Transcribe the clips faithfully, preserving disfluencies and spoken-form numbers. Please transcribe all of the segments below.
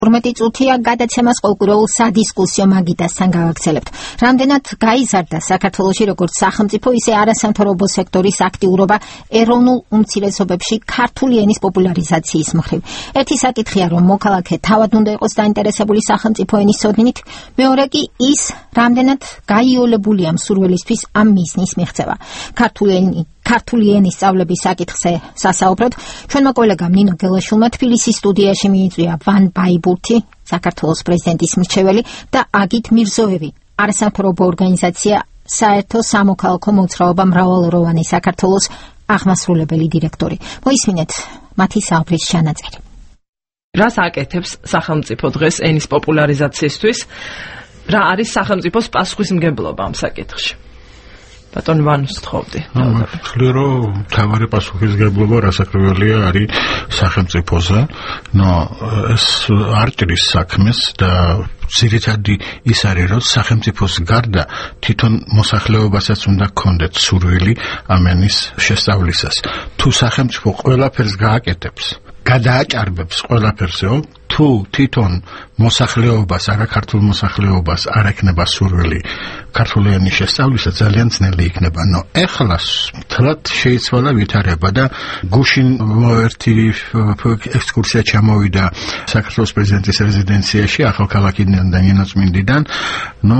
ორმეტი წუთია გადაცემას ყოველკვირეულ სადისკუსიო მაგიდასთან გავაგრძელებთ. Რამდენად გაიზარდა საქართველოში როგორც სახელმწიფო, ისე არასამთავრობო სექტორის აქტიურობა ეროვნულ უმცირესობებში ქართული ენის პოპულარიზაციის მხრივ. Ერთი საკითხია, რომ მოქალაქე თავად უნდა იყოს დაინტერესებული სახელმწიფო ენის ცოდნით, მეორე კი ის, რამდენად გაიოლებულია მსურველისთვის ამ მიზნის მიღწევა. ქართული ენი ქართული ენის სწავლების საკითხზე სასაუბროდ ჩვენმა კოლეგამ ნინო გელაშვილმა თბილისის სტუდიაში მიიწვია ვან ბაიბურთი, საქართველოს პრეზიდენტის მრჩეველი და აგით მირზოევი, არასამთავრობო ორგანიზაცია საერთო სამოქალაქო მოძრაობა მრავალროვანი საქართველოს აღმასრულებელი დირექტორი. მოისმინეთ მათი საუბრის ჩანაწერი. რას აკეთებს სახელმწიფო დღეს ენის პოპულარიზაციისთვის? რა არის სახელმწიფოს პასუხისმგებლობა ამ საკითხში? ბატონ ვანუს თხოვდი. ვთვლი, რომ მთავარი პასუხისმგებლობა რასაკვირველია არის სახელმწიფოზე. ნო ეს არ ჭრის საქმეს და ძირითადი ის არის, რომ სახელმწიფოს გარდა თვითონ მოსახლეობასაც უნდა ჰქონდეთ სურვილი ამ ენის შესწავლისას. თუ სახელმწიფო ყველაფერს გააკეთებს, გადააჭარბებს ყველაფერსეო, თუ თვითონ მოსახლეობას, არაქართულ მოსახლეობას არ ექნება სურვილი ქართული ენის შესწავლისა, ძალიან ძნელი იქნება. ნო ეხლა მთლად შეიცვალა ვითარება და გუშინ ერთი ექსკურსია ჩამოვიდა საქართველოს პრეზიდენტის რეზიდენციაში ახალქალაქიდან და ნინოწმინდიდან. ნო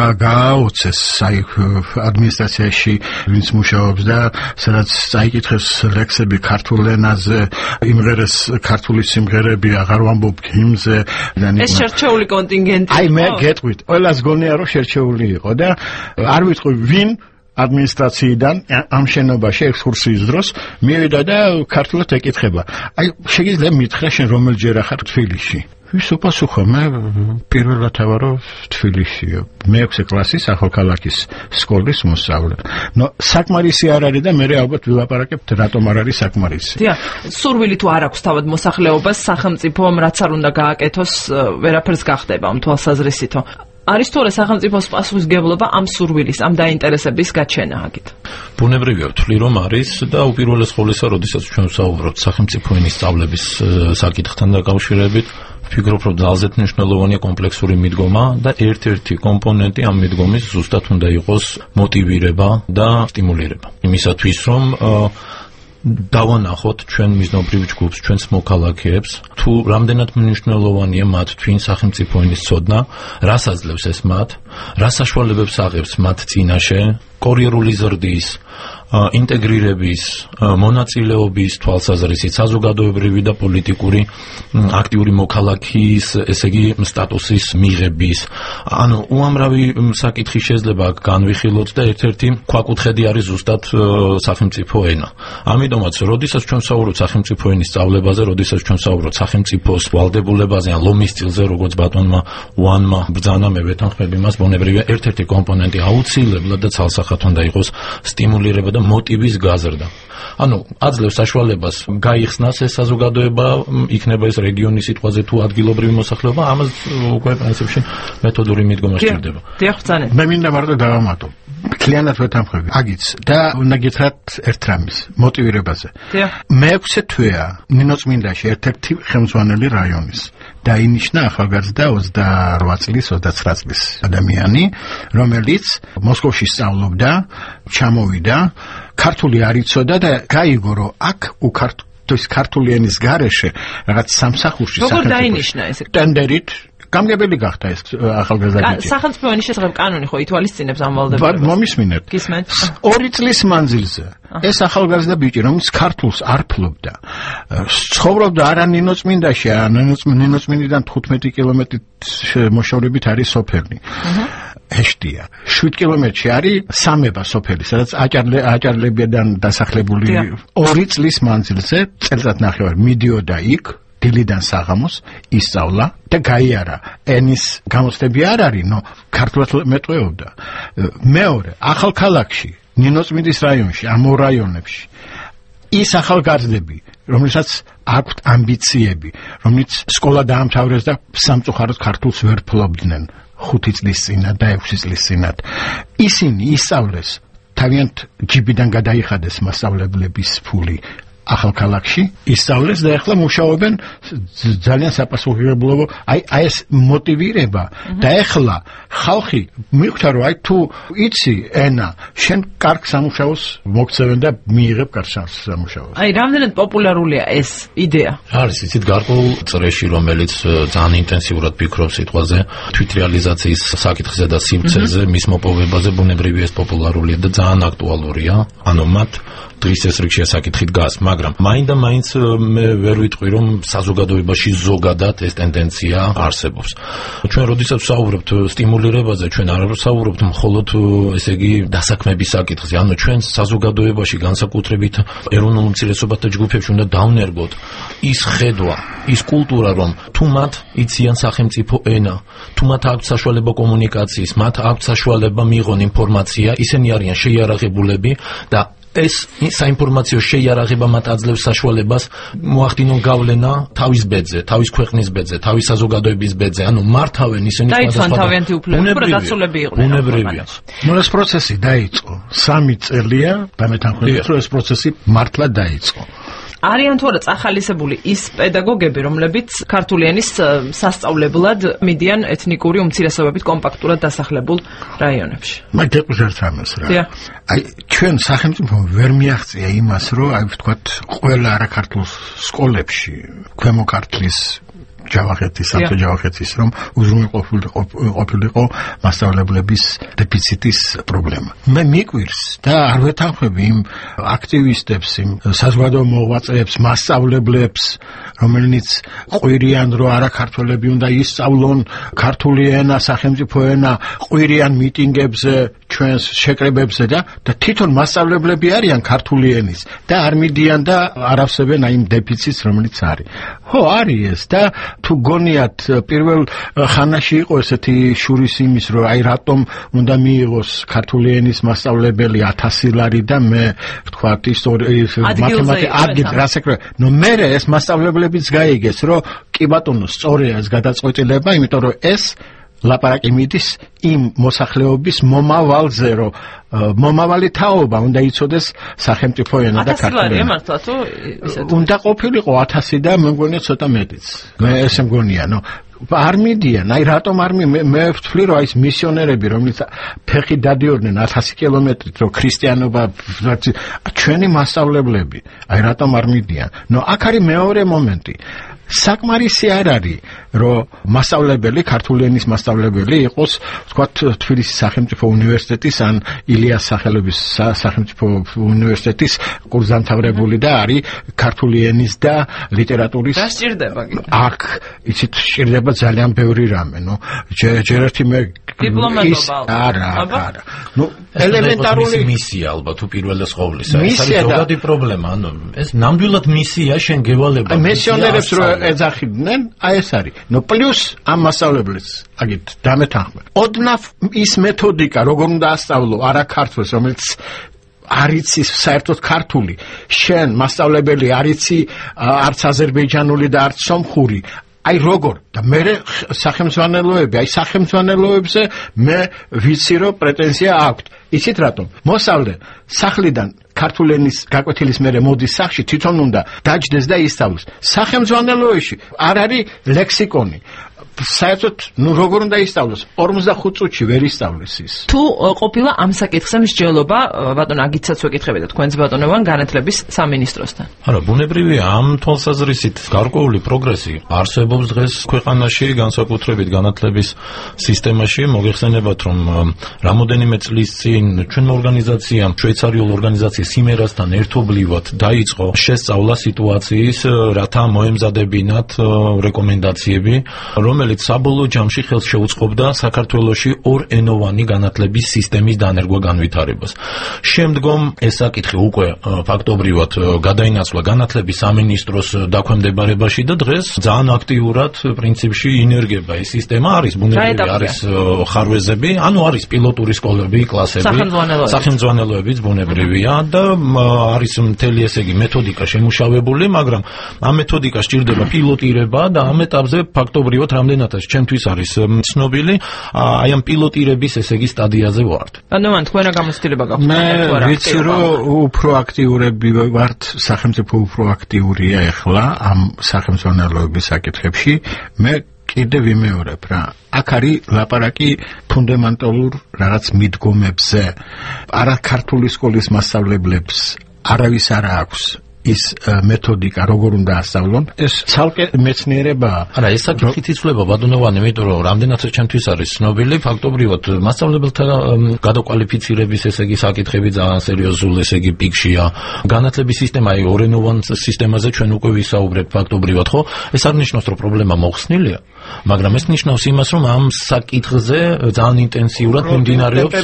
გააოცეს აი ადმინისტრაციაში ვინც მუშაობს და სადაც წაიკითხეს ლექსები ქართულ ენაზე, იმღერეს ქართული სიმღერები, აღარ ვამბობ ჰიმნზე. ეს შერჩეული კონტინგენტი. აი მე გეტყვით, ყველას გონია რომ შერჩეული იყო და არ ვიტყვი ვინ ადმინისტრაციიდან ამ შენობაში ექსკურსიის დროს მივიდა და ქართულად ეკითხება. აი შეიძლება მითხრა შენ რომელჯერ ახარ თბილისში? ვის უპასუხა? მე პირველად ავარო თბილისშია. მეექვსე კლასის ახალქალაქის სკოლის მოსწავლე. ნო საკმარისი არ არის და მე ალბათ ვილაპარაკებთ რატომ არ არის საკმარისი. დიახ, სურვილი თუ არ აქვს თავად მოსახლეობას, სახელმწიფომ რაც არ უნდა გააკეთოს, ვერაფერს გახდება ამ თვალსაზრისითო. არის თორე სახელმწიფოს პასუხისმგებლობა ამ სურვილის, ამ დაინტერესების გაჩენა აგით? ბუნებრივია ვთვლი, რომ არის და უპირველეს ყოვლისა, როდესაც ჩვენ ვსაუბრობთ სახელმწიფო ენის სწავლების საკითხთან დაკავშირებით, ვფიქრობ, რომ ძალზედ მნიშვნელოვანია კომპლექსური მიდგომა და ერთ-ერთი კომპონენტი ამ მიდგომის ზუსტად უნდა იყოს მოტივირება და სტიმულირება. იმისათვის, რომ დავანახოთ ჩვენ მიზნობრივ ჯგუფს, ჩვენს მოქალაქეებს, თუ რამდენად მნიშვნელოვანია მათ თვინ სახელმწიფო ენის ცოდნა, რას აძლევს ეს მათ, რა საშუალებებს აღებს მათ წინაშე, კარიერული ზრდის, ინტეგრირების, მონაწილეობის თვალსაზრისით, საზოგადოებრივი და პოლიტიკური აქტიური მოქალაქის, ესე იგი სტატუსის მიღების. ანუ უამრავი საკითხი შეიძლება განვიხილოთ და ერთ-ერთი ქვაკუთხედი არის ზუსტად სახელმწიფო ენა. ამიტომაც, როდესაც ჩვენ ვსაუბრობთ სახელმწიფო ენის სწავლებაზე, როდესაც ჩვენ ვსაუბრობთ სახელმწიფოს ვალდებულებაზე, ან ლომის სტილზე, როგორც ბატონმა ვანმა ბრძანა, მე ვეთანხმები მას, ბუნებრივია ერთ-ერთი კომპონენტი აუცილებლად და ცალსახად უნდა იყოს სტიმულირება და მოტივის გაზრდა. ანუ აძლევს საშუალებას გაიხსნას ეს საზოგადოება, იქნება ეს რეგიონის სიტყვაზე თუ ადგილობრივი მოსახლეობა, ამას უკვე პრინციპში მეთოდური მიდგომა სჭირდება. დიახ, ბრძანე. მე მინდა მარტო დავამატო. მთლიანად ვეთანხმები. აგიც და უნდა გითხრათ ერთ რამის მოტივირებაზე. დიახ. მეექვსე თვეა ნინოწმინდაში ერთ-ერთი ხელმძღვანელი რაიონის. დაინიშნა ახალგაზრდა ოცდაორ წლის, ოცდაცხრა წლის ადამიანი, რომელიც მოსკოვში სწავლობდა, ჩამოვიდა, ქართული არ იცოდა და გაიგო, რომ აქ უქართოს ქართული ენის გარეშე რაღაც სამსახურში როგორ დაინიშნა ეს? ტენდერით გამგებელი გახდა ეს ახალგაზრდა ბიჭი. სახელმწიფო ენის შესახებ კანონი ხო ითვალისწინებს ამ ვალდებულებას? მომისმინეთ. გისმენთ? ორი წლის მანძილზე ეს ახალგაზრდა ბიჭი, რომელიც ქართულს არ ფლობდა, ცხოვრობდა არა ნინოწმინდაში, ნინოწმინდიდან თხუთმეტი კილომეტრით მოშორებით არის სოფელი. ეშტია. შვიდ კილომეტრში არის სამება სოფელი, სადაც აჭარლებიდან დასახლებული ორი წლის მანძილზე წელიწადნახევარი მიდიოდა იქ, დილიდან საღამოს ისწავლა და გაიარა. ენის გამოცდები არ არის, ნო ქართულად მეტყველობდა. მეორე, ახალქალაქში, ნინოწმინდის რაიონში, ამ ორ რაიონებში ის ახალგაზრდები, რომელსაც აქვთ ამბიციები, რომელიც სკოლა დაამთავრეს და სამწუხაროდ ქართულს ვერ ფლობდნენ ხუთი წლის წინათ და ექვსი წლის წინათ. ისინი ისწავლეს, თავიანთ ჯიბიდან გადაიხადეს მასწავლებლების ფული ახალქალაქში ისწავლეს და ახლა მუშაობენ ძალიან საპასუხებლობო აი აი ეს მოტივირება და ახლა ხალხი მიხვდა რომ აი თუ იცი ენა შენ კარგ სამუშაოს მოგცევენ და მიიღებ კარგ სამუშაოს. აი რამდენად პოპულარულია ეს იდეა? არის იცით გარკვეულ წრეში რომელიც ძალიან ინტენსიურად ფიქრობს სიტყვაზე თვითრეალიზაციის საკითხზე და სივრცეზე მის მოპოვებაზე ბუნებრივია ეს პოპულარულია და ძალიან აქტუალურია ანუ მათ დღის ეს რიგშია საკითხი დგას მაგრამ მაინდა მაინც მე ვერ ვიტყვი რომ საზოგადოებაში ზოგადად ეს ტენდენცია არსებობს ჩვენ როდესაც ვსაუბრობთ სტიმულირებაზე ჩვენ არ ვსაუბრობთ მხოლოდ ესე იგი დასაქმების საკითხზე ანუ ჩვენ საზოგადოებაში განსაკუთრებით ეროვნულ უმცირესობათა ჯგუფებში უნდა დავნერგოთ ის ხედვა ის კულტურა რომ თუ მათ იციან სახელმწიფო ენა თუ მათ აქვთ საშუალება კომუნიკაციის მათ აქვთ საშუალება მიიღონ ინფორმაცია ისინი არიან შეიარაღებულები და ეს საინფორმაციო შეიარაღება მათ აძლევს საშუალებას მოახდინონ გავლენა თავის ბედზე, თავის ქვეყნის ბედზე, თავის საზოგადოების ბედზე. ანუ მართავენ ისინი სხვადასხვა თავიანთი უფლებები დასრულები იყვნენ. ბუნებრივია. ნუ ეს პროცესი დაიწყო. სამი წელია და მე თანხმობთ რომ ეს პროცესი მართლა დაიწყო. არიან თუ არა წახალისებული ის პედაგოგები, რომლებიც ქართული ენის სასწავლებლად მიდიან ეთნიკური უმცირესობებით კომპაქტურად დასახლებულ რაიონებში. მე გეყვჟერთ ამას რა. აი ჩვენ სახელმწიფო ვერ მიაღწია იმას, რომ აი ვთქვათ, ყველა არაქართულ სკოლებში ქვემო ქართლის ჯავახეთის, სამწო ჯავახეთის რომ უზრუნველყოფილიყო მასწავლებლების დეფიციტის პრობლემა. მე მიკვირს და არ ვეთანხმები იმ აქტივისტებს, იმ საზოგადო მოღვაწეებს, მასწავლებლებს, რომელნიც ყვირიან რომ არაქართველები უნდა ისწავლონ ქართული ენა, სახელმწიფო ენა, ყვირიან მიტინგებზე, ჩვენს შეკრებებზე და და თვითონ მასწავლებლები არიან ქართული ენის და არ მიდიან და არ ავსებენ აი იმ დეფიციტს, რომელიც არის. ხო, არის ეს და თუ გონიათ პირველ ხანაში იყო ესეთი შურის იმის რომ აი რატომ უნდა მიიღოს ქართული ენის მასწავლებელი ათასი ლარი და მე ვთქვათ ისტორიის მათემატიკა ადგილ რასაკრა ნუ მე ეს მასწავლებლებიც გაიგეს რომ კი ბატონო სწორია ეს გადაწყვეტილება იმიტომ რომ ეს ლაპარაკი მიდის იმ მოსახლეობის მომავალზე რომ მომავალი თაობა უნდა იცოდეს სახელმწიფო ენა და ქართული ენა. მართლა თუ ისეთ უნდა ყოფილიყო ათასი და მე მგონია ცოტა მეტიც. მე ესე მგონია, ნუ არ მიდიან, აი რატომ არ მე მე ვთვლი რომ აი ეს მისიონერები რომლის ფეხი დადიოდნენ ათასი კილომეტრით რომ ქრისტიანობა ჩვენი მასწავლებლები, აი რატომ არ მიდიან? ნუ აქ არის მეორე მომენტი. საკმარისი არ არის რომ მასწავლებელი ქართული ენის მასწავლებელი იყოს ვთქვათ თბილისის სახელმწიფო უნივერსიტეტის ან ილიას სახელობის სახელმწიფო უნივერსიტეტის კურსდამთავრებული და არის ქართული ენის და ლიტერატურის და სჭირდება კიდე აქ იცით სჭირდება ძალიან ბევრი რამე ნუ ჯერ ერთი მე დიპლომატობა არა არა ნუ ელემენტარული მისია ალბათ უპირველეს ყოვლისა ეს არის ზოგადი პრობლემა ანუ ეს ნამდვილად მისია შენ გევალება მისიონერებს რო ეძახიდნენ აი ეს არის ნუ პლუს ამ მასწავლებლებს აგით დამეთანხმე ოდნავ ის მეთოდიკა როგორ უნდა ასწავლო არაქართულს რომელიც არიცი საერთოდ ქართული შენ მასწავლებელი არიცი არც აზერბაიჯანული და არც სომხური აი როგორ და მე სახელმძღვანელოები აი სახელმძღვანელოებზე მე ვიცი რომ პრეტენზია აქვს იცით რატომ მოსავლე სახლიდან ქართული ენის გაკვეთილის მერე მოდის სახლში თვითონ უნდა დაჯდეს და ისწავლოს სახელმძღვანელოებში არ არის ლექსიკონი საერთოდ ნუ როგორ უნდა ისწავლოს ორმოცდახუთ წუთში ვერ ისწავლის ის თუ ყოფილა ამ საკითხზე მსჯელობა ბატონ აგიცაც ვეკითხებოდა თქვენს ბატონობან განათლების სამინისტროსთან არა ბუნებრივია ამ თვალსაზრისით გარკვეული პროგრესი არსებობს დღეს ქვეყანაში განსაკუთრებით განათლების სისტემაში მოგეხსენებათ რომ რამოდენიმე წლის წინ ჩვენმა ორგანიზაციამ შვეიცარიულ ორგანიზაცია სიმერასთან ერთობლივად დაიწყო შესწავლა სიტუაციის რათა მოემზადებინათ რეკომენდაციები რომელიც საბოლოო ჯამში ხელს შეუწყობდა საქართველოში ორენოვანი განათლების სისტემის დანერგვა განვითარებას. შემდგომ ეს საკითხი უკვე ფაქტობრივად გადაინაცვლა განათლების სამინისტროს დაქვემდებარებაში და დღეს ძალიან აქტიურად პრინციპში ინერგება ეს სისტემა არის ბუნებრივი არის ხარვეზები, ანუ არის პილოტური სკოლები, კლასები, სახელმძღვანელოებიც ბუნებრივია და არის მთელი ესე იგი მეთოდიკა შემუშავებული, მაგრამ ამ მეთოდიკას სჭირდება პილოტირება და ამ ეტაპზე ფაქტობრივად რამდენიმე რამდენადაც ჩემთვის არის ცნობილი, აი ამ პილოტირების ესე იგი სტადიაზე ვართ. ანუ მან თქვენ რა გამოცდილება გაქვთ? მე ვიცი რომ უფრო აქტიურები ვართ, სახელმწიფო უფრო აქტიურია ახლა ამ სახელმწიფოების საკითხებში. მე კიდე ვიმეორებ რა. აქ არის ლაპარაკი ფუნდამენტალურ რაღაც მიდგომებზე. არა ქართული სკოლის მასწავლებლებს არავის არ აქვს ის მეთოდიკა როგორ უნდა ასწავლონ. ეს ცალკე მეცნიერებაა. არა, ეს საკითხით იცვლება ბატონოვანი, იმიტომ რომ რამდენადაც ჩემთვის არის ცნობილი, ფაქტობრივად მასწავლებელთა გადაკვალიფიცირების ესე იგი საკითხები ძალიან სერიოზულ ესე იგი პიკშია. განათლების სისტემა აი ორენოვან სისტემაზე ჩვენ უკვე ვისაუბრებთ ფაქტობრივად, ხო? ეს არ ნიშნავს, რომ პრობლემა მოხსნილია, მაგრამ ეს ნიშნავს იმას, რომ ამ საკითხზე ძალიან ინტენსიურად მიმდინარეობს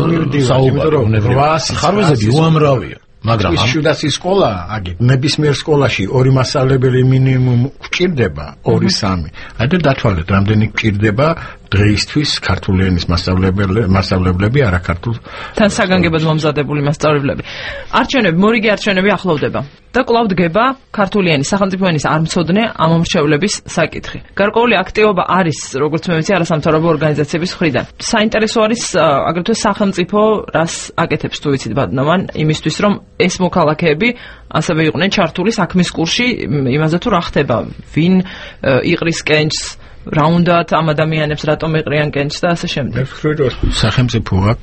საუბარი. ხარვეზები უამრავია. მაგრამ ის შუდასი სკოლა, აგი, ნებისმიერ სკოლაში ორი მასწავლებელი მინიმუმ გვჭირდება, ორი სამი. აი და დათვალეთ, რამდენი გვჭირდება დღეისთვის ქართული ენის მასწავლებლები, მასწავლებლები არა ქართულ თან საგანგებოდ მომზადებული მასწავლებლები. არჩევნები, მორიგი არჩევნები ახლოვდება. და კვლავ დგება ქართული ენის, სახელმწიფო ენის არ მცოდნე ამომრჩევლების საკითხი. გარკვეული აქტივობა არის, როგორც მე ვიცი, არასამთავრობო ორგანიზაციების მხრიდან. საინტერესო არის აგრეთვე სახელმწიფო რას აკეთებს თუ ვიცით ბატონოვან, იმისთვის რომ ეს მოქალაქეები ასევე იყვნენ ჩართული საქმის კურსში, იმაზე თუ რა ხდება, ვინ იყრის კენჭს, რა უნდათ ამ ადამიანებს, რატომ იყრიან კენჭს და ასე შემდეგ. მე ვფიქრობ, რომ სახელმწიფო აქ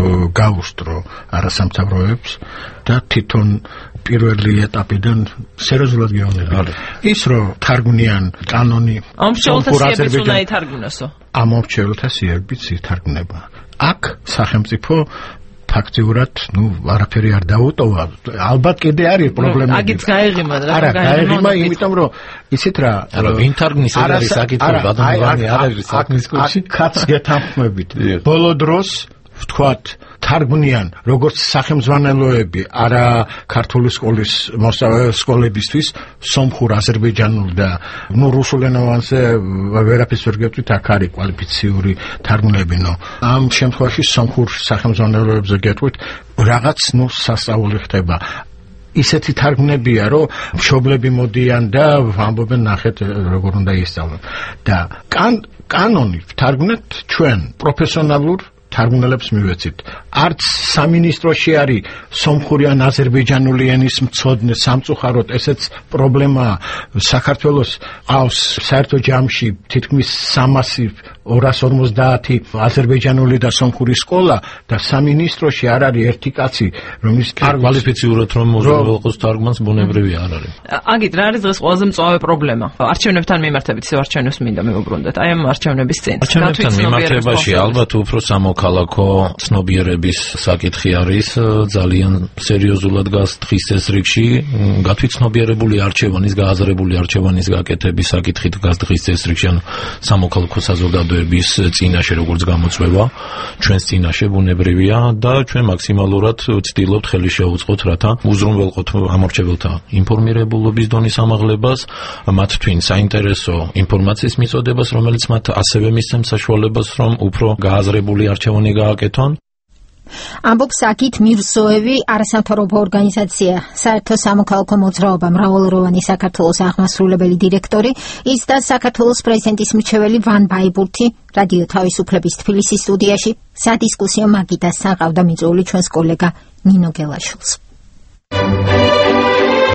გაუსტრო არასამთავრობოებს და თვითონ პირველი ეტაპიდან სერიოზულად გეუბნები. ის რომ თარგმნიან კანონი ამ შეულთასიებიც უნდა ითარგმნოსო. ამ შეულთასიებიც ითარგმნება. აქ სახელმწიფო ფაქტიურად, ну, არაფერი არ დაუტოვა. ალბათ კიდე არის პრობლემები. აგიც გაეღიმა რა, არა, გაეღიმა, იმიტომ რომ იცით რა, არა, ვინ თარგმნის ეს არის საკითხი, ბატონოვანი არ არის საქმის კურსში. კაც გეთანხმებით. ბოლო დროს ვთქვათ, თარგმნიან როგორც სახელმძღვანელოები, არა ქართული სკოლის სკოლებისთვის, სომხურ, აზერბაიჯანულ და ნუ რუსულენოვანზე ვერაფერს ვერ გეტყვით, აქ არის კვალიფიციური თარგმნები, ნო. ამ შემთხვევაში სომხურ სახელმძღვანელოებზე გეტყვით, რაღაც ნუ სასწაული ხდება. ისეთი თარგმნებია, რომ მშობლები მოდიან და ამბობენ, ნახეთ, როგორ უნდა ისწავლონ. და კანონი ვთარგმნეთ ჩვენ პროფესიონალურ თარგმნელებს მივეცით. არც სამინისტროში არის სომხური ან აზერბაიჯანული ენის მცოდნე სამწუხაროდ, ესეც პრობლემაა. საქართველოს ყავს საერთო ჯამში თითქმის სამასი ორას ორმოცდაათი აზერბაიჯანული და სომხური სკოლა და სამინისტროში არ არის ერთი კაცი, რომლის კვალიფიციურად რომ მოძრაობს თარგმანს ბუნებრივია არ არის. აგით რა არის დღეს ყველაზე მწვავე პრობლემა? არჩევნებთან მიმართებით, ისევ არჩევნებს მინდა მივუბრუნდეთ. აი ამ არჩევნების წინ. არჩევნებთან მიმართებაში ალბათ უფრო სამოქალაქო ცნობიერების საკითხი არის ძალიან სერიოზულად გასდღის წესრიგში. გათვითცნობიერებული არჩევანის, გააზრებული არჩევანის გაკეთების საკითხით გასდღის წესრიგში, ანუ სამოქალაქო საზოგადოების წინაშე როგორც გამოწვევა, ჩვენს წინაშე ბუნებრივია და ჩვენ მაქსიმალურად ვცდილობთ ხელი შევუწყოთ, რათა უზრუნველყოთ ამორჩეველთა ინფორმირებულობის დონის ამაღლებას, მათ თვინ საინტერესო ინფორმაციის მიწოდებას, რომელიც მათ ასევე მისცემს საშუალებას, რომ უფრო გააზრებული არჩევანი გააკეთონ. ამბობს აკით მირზოევი, არასამთავრობო ორგანიზაცია საერთო სამოქალაქო მოძრაობა მრავალროვანი საქართველოს აღმასრულებელი დირექტორი, ის და საქართველოს პრეზიდენტის მრჩეველი ვან ბაიბურთი რადიო თავისუფლების თბილისის სტუდიაში სადისკუსიო მაგიდას საყავდა მიწვეული ჩვენს კოლეგა ნინო გელაშვილს.